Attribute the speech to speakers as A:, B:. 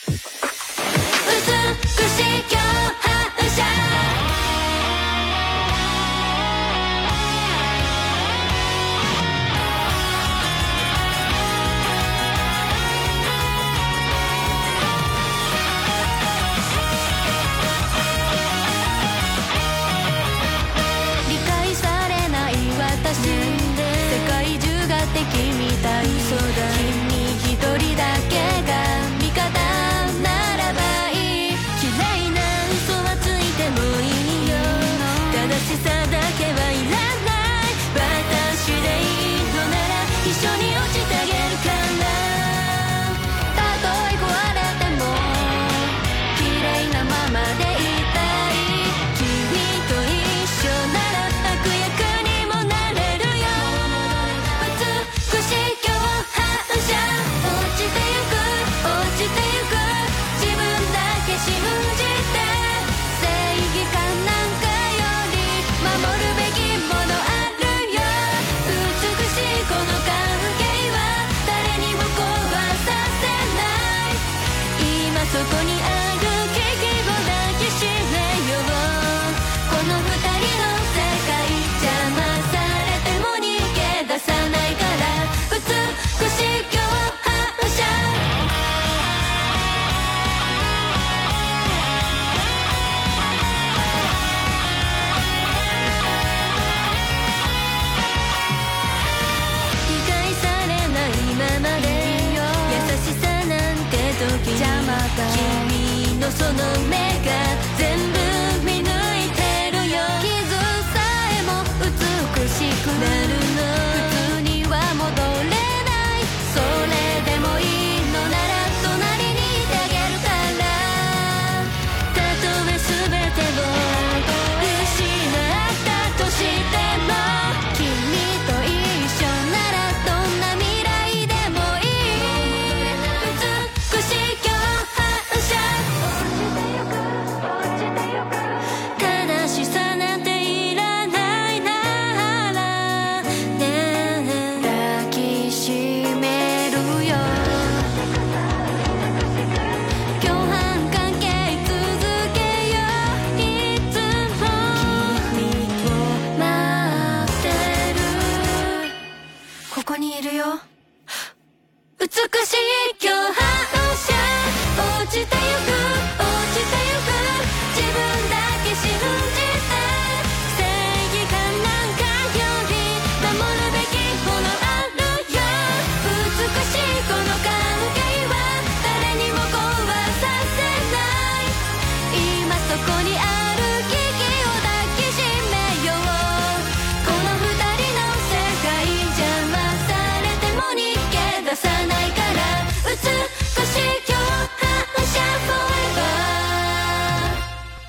A: 君のその目が全部見抜いてるよ。傷さえも美しくなるの。普通には戻れない。それでもいいのなら隣にいてあげるから。たとえ全てを失ったとしても君と一緒ならどんな未来でもいい。美しい今日正しさなんていらないならね抱きしめるよ。共犯関係続けよう。いつも君を待ってる。ここにいるよ。美しい共犯者落ちてゆく落ちてゆく。自分だけ信じて正義感なんかより守るべきものあるよ。美しいこの関係は誰にも壊させない。今そこにある